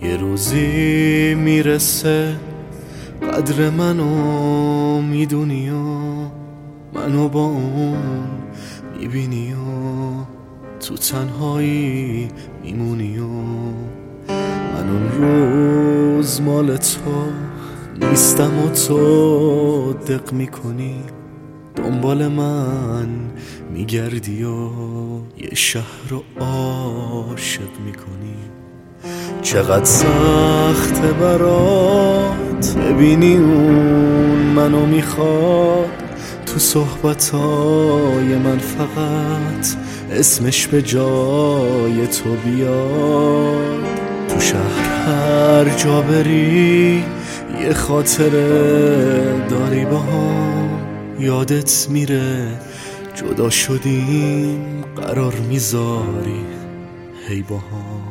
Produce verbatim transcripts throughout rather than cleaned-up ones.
یه روزی میرسه قدر منو میدونی و منو با اون میبینی و تو تنهایی میمونی و من اون روز مال تو نیستم و تو دق میکنی دنبال من میگردی و یه شهر رو عاشق میکنی. چقدر سخته برات ببینی اون منو میخواد تو صحبتای من فقط اسمش به جای تو بیاد. تو شهر هر جا بری یه خاطره داری با هم یادت میره جدا شدیم قرار میذاری هی با هم.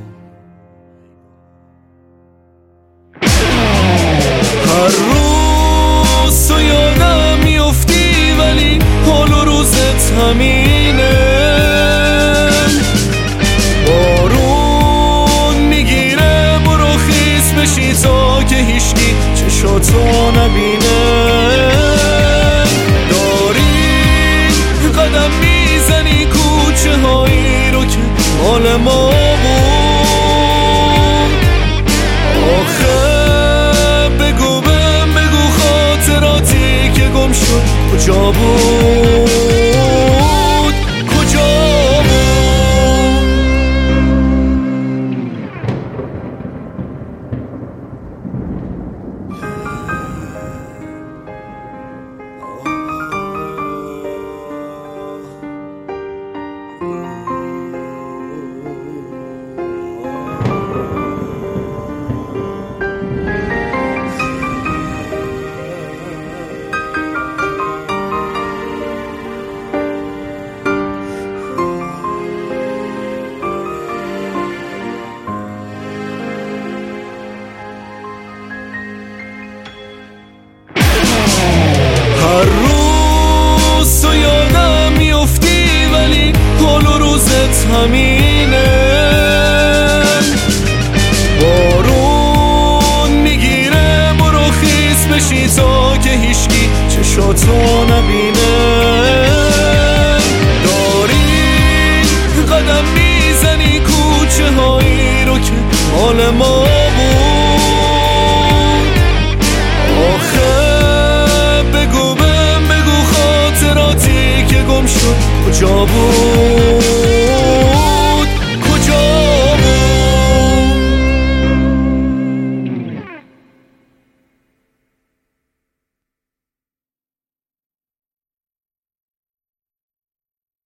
هر روز تو یادم میافتی ولی حال و روزت همینه. بارون میگیره برو خیس بشی تا که هیچکی چشاتو نبینه. داری قدم میزنی کوچه هایی رو که مال ما بود. آخه بگو بهم بگو خاطراتی که گم شد کجا بود کجا بود. هر روز تو یادم میافتی ولی حال و روزت همینه. بارون میگیره برو خیس بشی تا که هیچکی چشاتو نبینه. داری قدم میزنی کوچه هایی رو که مال ما بود. آخه بگو بهم بگو خاطراتی که گم شد کجا بود